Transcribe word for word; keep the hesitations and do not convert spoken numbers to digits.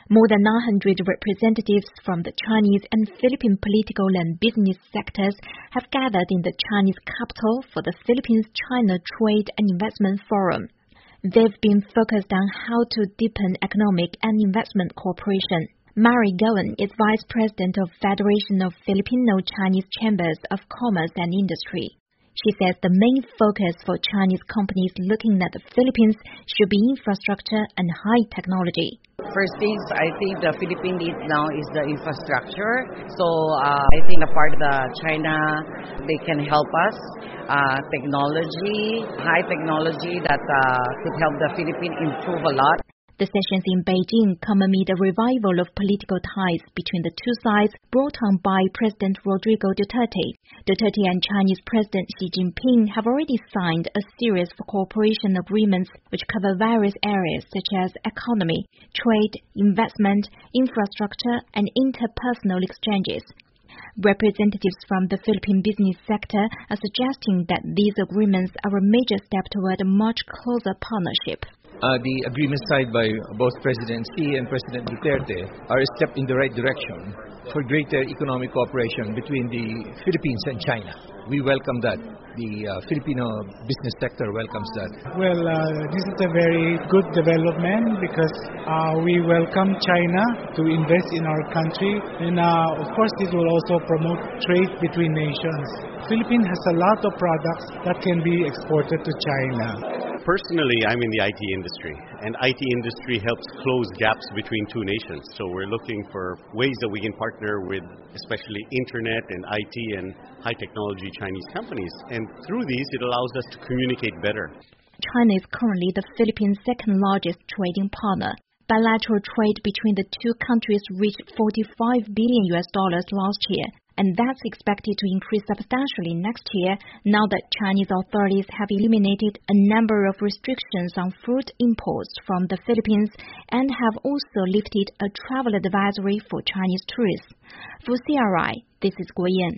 More than nine hundred representatives from the Chinese and Philippine political and business sectors have gathered in the Chinese capital for the Philippines-China Trade and Investment Forum. They've been focused on how to deepen economic and investment cooperation. Mary Gowen is Vice President of Federation of Filipino-Chinese Chambers of Commerce and Industry. She says the main focus for Chinese companies looking at the Philippines should be infrastructure and high technology. First things, I think the Philippine need now is the infrastructure. So uh, I think a part of the China, they can help us. Uh, technology, high technology that uh, could help the Philippines improve a lot. The sessions in Beijing come amid a revival of political ties between the two sides brought on by President Rodrigo Duterte. Duterte and Chinese President Xi Jinping have already signed a series of cooperation agreements which cover various areas such as economy, trade, investment, infrastructure, and interpersonal exchanges. Representatives from the Philippine business sector are suggesting that these agreements are a major step toward a much closer partnership. Uh, the agreements signed by both President Xi and President Duterte are a step in the right direction for greater economic cooperation between the Philippines and China. We welcome that. The uh, Filipino business sector welcomes that. Well, uh, this is a very good development because uh, we welcome China to invest in our country, and uh, of course it will also promote trade between nations. Philippines has a lot of products that can be exported to China. Personally, I'm in the I T industry, and I T industry helps close gaps between two nations. So we're looking for ways that we can partner with especially internet and I T and high technology Chinese companies. And through these, it allows us to communicate better. China is currently the Philippines' second largest trading partner. Bilateral trade between the two countries reached forty-five billion U S dollars last year, and that's expected to increase substantially next year now that Chinese authorities have eliminated a number of restrictions on fruit imports from the Philippines and have also lifted a travel advisory for Chinese tourists. For C R I, this is Guo Yan.